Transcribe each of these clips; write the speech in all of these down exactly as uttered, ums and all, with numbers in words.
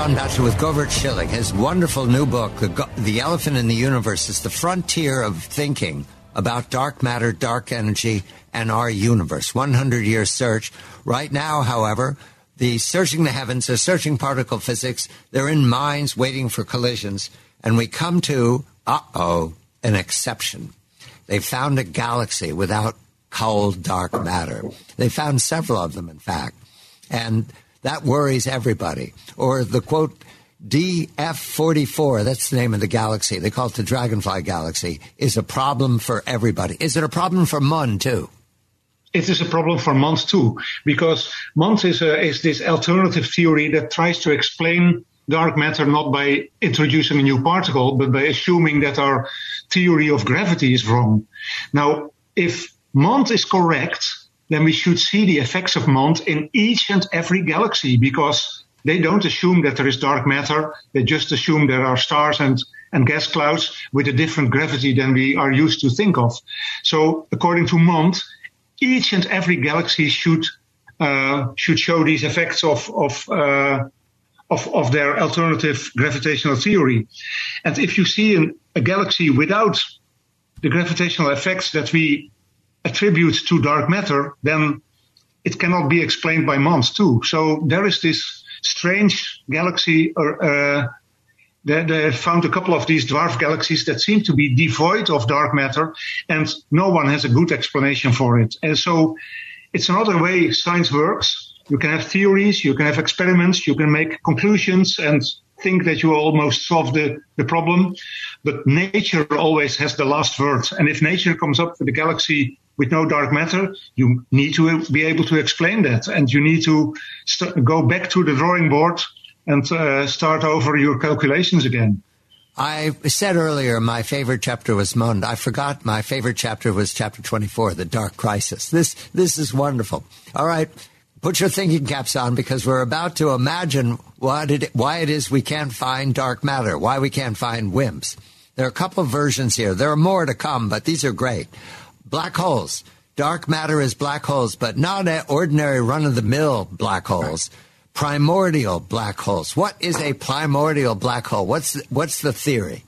John Batchelor with Govert Schilling. His wonderful new book, The, the Elephant in the Universe, is the frontier of thinking about dark matter, dark energy, and our universe. one hundred year search. Right now, however, the searching the heavens, they're searching particle physics. They're in mines waiting for collisions. And we come to, uh-oh, an exception. They found a galaxy without cold, dark matter. They found several of them, in fact. And that worries everybody. Or the, quote, D F forty-four, that's the name of the galaxy. They call it the Dragonfly Galaxy, is a problem for everybody. Is it a problem for Mond, too? It is a problem for Mond, too, because Mond is, a, is this alternative theory that tries to explain dark matter not by introducing a new particle, but by assuming that our theory of gravity is wrong. Now, if Mond is correct, then we should see the effects of Mond in each and every galaxy, because they don't assume that there is dark matter. They just assume there are stars and, and gas clouds with a different gravity than we are used to think of. So according to Mond, each and every galaxy should uh, should show these effects of of, uh, of of their alternative gravitational theory. And if you see an, a galaxy without the gravitational effects that we attribute to dark matter, then it cannot be explained by Mond too. So there is this strange galaxy, or uh, they, they found a couple of these dwarf galaxies that seem to be devoid of dark matter, and no one has a good explanation for it. And so it's another way science works. You can have theories, you can have experiments, you can make conclusions and think that you almost solved the, the problem, but nature always has the last word. And if nature comes up with a galaxy with no dark matter, you need to be able to explain that, and you need to st- go back to the drawing board and uh, start over your calculations again. I said earlier my favorite chapter was Mond. I forgot my favorite chapter was chapter twenty-four, The Dark Crisis. This this is wonderful. All right, put your thinking caps on, because we're about to imagine what it, why it is we can't find dark matter, why we can't find W I M Ps. There are a couple of versions here. There are more to come, but these are great. Black holes. Dark matter is black holes, but not ordinary run-of-the-mill black holes. Primordial black holes. What is a primordial black hole? What's the, what's the theory?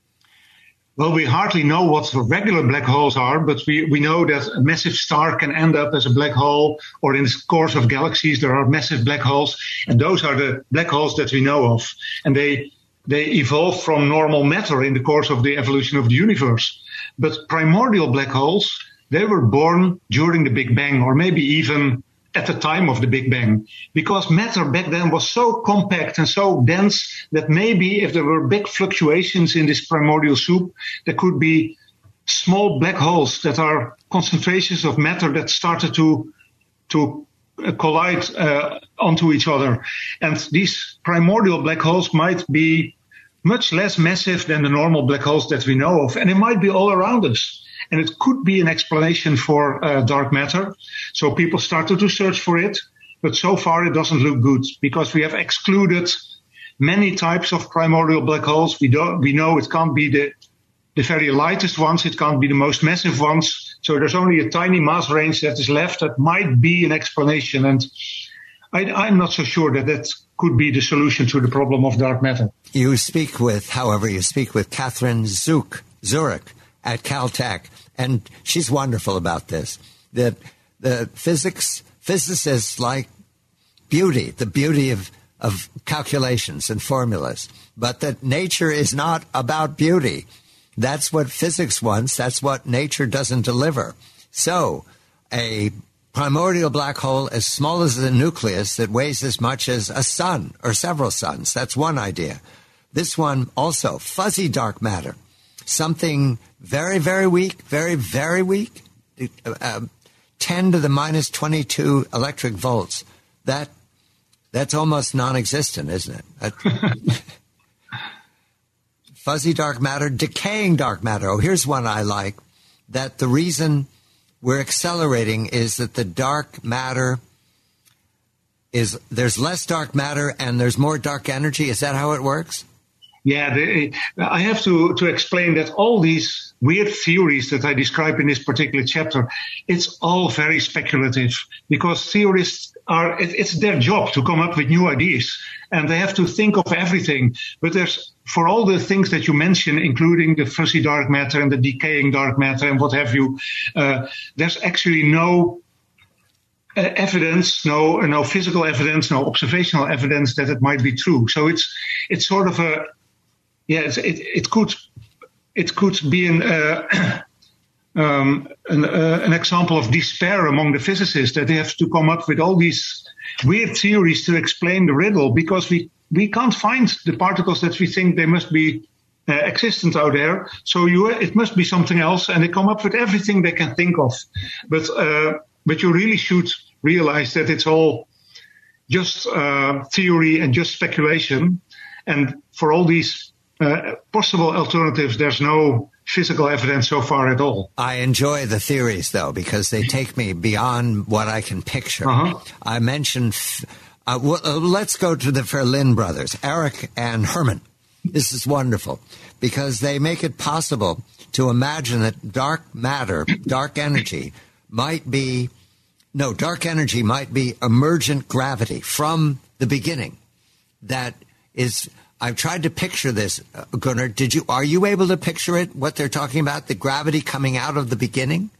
Well, we hardly know what the regular black holes are, but we, we know that a massive star can end up as a black hole, or in the course of galaxies there are massive black holes, and those are the black holes that we know of. And they they evolved from normal matter in the course of the evolution of the universe. But primordial black holes, they were born during the Big Bang, or maybe even at the time of the Big Bang, because matter back then was so compact and so dense that maybe if there were big fluctuations in this primordial soup, there could be small black holes that are concentrations of matter that started to to collide uh, onto each other. And these primordial black holes might be much less massive than the normal black holes that we know of, and it might be all around us. And it could be an explanation for uh, dark matter. So people started to search for it, but so far it doesn't look good, because we have excluded many types of primordial black holes. We don't, we know it can't be the, the very lightest ones, it can't be the most massive ones. So there's only a tiny mass range that is left that might be an explanation. And I, I'm not so sure that that could be the solution to the problem of dark matter. You speak with, however, you speak with Catherine Zook, Zurich at Caltech, and she's wonderful about this. The the physics physicists like beauty, the beauty of, of calculations and formulas, but that nature is not about beauty. That's what physics wants. That's what nature doesn't deliver. So a primordial black hole as small as the nucleus that weighs as much as a sun or several suns. That's one idea. This one also, fuzzy dark matter, something very, very weak, very, very weak, uh, ten to the minus twenty-two electric volts. That that's almost non-existent, isn't it? That, fuzzy dark matter, decaying dark matter. Oh, here's one I like, that the reason we're accelerating is that the dark matter is, there's less dark matter and there's more dark energy. Is that how it works? Yeah, the, I have to, to explain that all these weird theories that I describe in this particular chapter, it's all very speculative, because theorists are, it, it's their job to come up with new ideas. and they have to think of everything. But there's, for all the things that you mentioned, including the fuzzy dark matter and the decaying dark matter and what have you, uh, there's actually no uh, evidence, no no physical evidence, no observational evidence that it might be true. So it's it's sort of a yeah, it's, it it could it could be an uh, um, an, uh, an example of despair among the physicists, that they have to come up with all these weird theories to explain the riddle, because we we can't find the particles that we think they must be uh, existent out there. So you, it must be something else, and they come up with everything they can think of. But uh, but you really should realize that it's all just uh, theory and just speculation. And for all these uh, possible alternatives, there's no physical evidence so far at all. I enjoy the theories, though, because they take me beyond what I can picture. Uh-huh. I mentioned... Uh, well, uh, let's go to the Verlin brothers, Eric and Herman. This is wonderful because they make it possible to imagine that dark matter, dark energy might be, no, dark energy might be emergent gravity from the beginning. That is, I've tried to picture this, uh, Gunnar. Did you, are you able to picture it, what they're talking about, the gravity coming out of the beginning?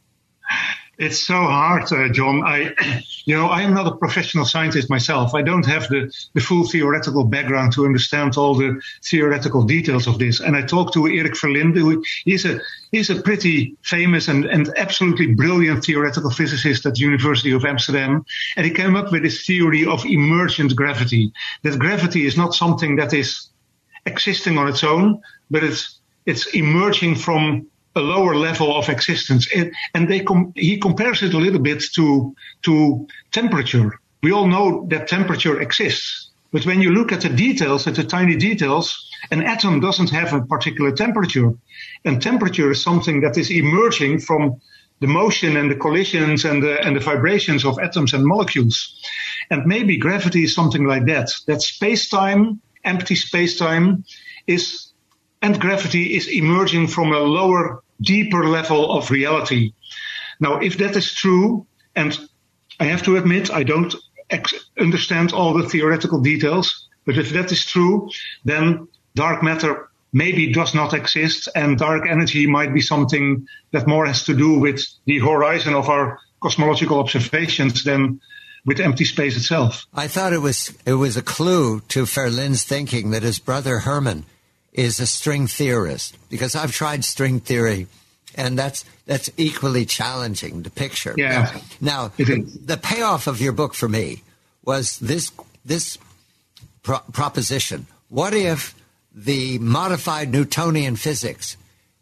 It's so hard, uh, John. I, you know, I am not a professional scientist myself. I don't have the, the full theoretical background to understand all the theoretical details of this. And I talked to Erik Verlinde, who he's a he's a pretty famous and, and absolutely brilliant theoretical physicist at the University of Amsterdam. And he came up with this theory of emergent gravity. That gravity is not something that is existing on its own, but it's it's emerging from a lower level of existence. It, and they com- he compares it a little bit to, to temperature. We all know that temperature exists. But when you look at the details, at the tiny details, an atom doesn't have a particular temperature. And temperature is something that is emerging from the motion and the collisions and the, and the vibrations of atoms and molecules. And maybe gravity is something like that. That space-time, empty space-time, is and gravity is emerging from a lower, deeper level of reality. Now, if that is true, and I have to admit, I don't ex- understand all the theoretical details, but if that is true, then dark matter maybe does not exist, and dark energy might be something that more has to do with the horizon of our cosmological observations than with empty space itself. I thought it was it was a clue to Verlin's thinking that his brother Herman is a string theorist, because I've tried string theory, and that's that's equally challenging to picture. Yeah. Now, the payoff of your book for me was this this pro- proposition. What if the modified Newtonian physics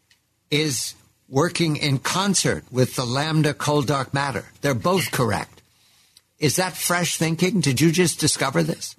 is working in concert with the lambda cold dark matter? They're both correct. Is that fresh thinking? Did you just discover this?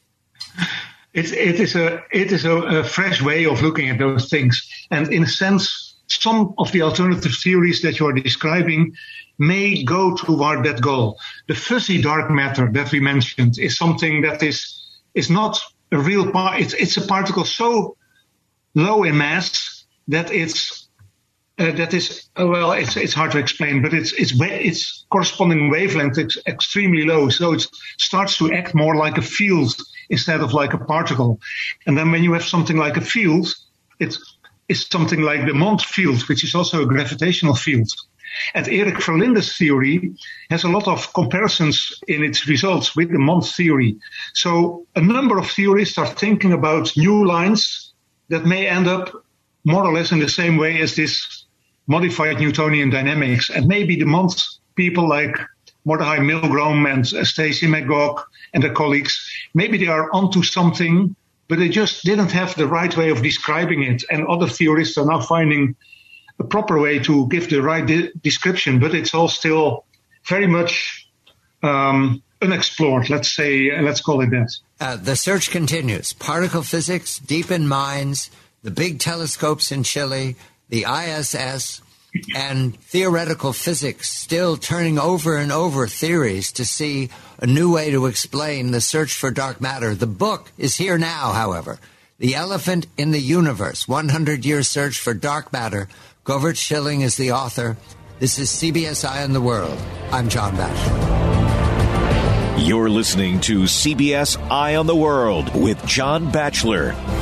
It, it is a it is a, a fresh way of looking at those things, and in a sense, some of the alternative theories that you are describing may go toward that goal. The fuzzy dark matter that we mentioned is something that is is not a real part. It's it's a particle so low in mass that it's uh, that is uh, well, it's it's hard to explain, but it's it's its corresponding wavelength is extremely low, so it starts to act more like a field instead of like a particle. And then when you have something like a field, it's, it's something like the Mond field, which is also a gravitational field. And Erik Verlinde's theory has a lot of comparisons in its results with the Mond theory. So a number of theorists are thinking about new lines that may end up more or less in the same way as this modified Newtonian dynamics. And maybe the Mond people like Mordechai Milgrom and Stacy McGough and their colleagues, maybe they are onto something, but they just didn't have the right way of describing it. And other theorists are now finding a proper way to give the right de- description, but it's all still very much um, unexplored, let's say, let's call it that. Uh, the search continues. Particle physics, deep in mines, the big telescopes in Chile, the I S S, and theoretical physics still turning over and over theories to see a new way to explain the search for dark matter. The book is here now, however. The Elephant in the Universe, one hundred year Search for Dark Matter. Govert Schilling is the author. This is C B S Eye on the World. I'm John Batchelor. You're listening to C B S Eye on the World with John Batchelor.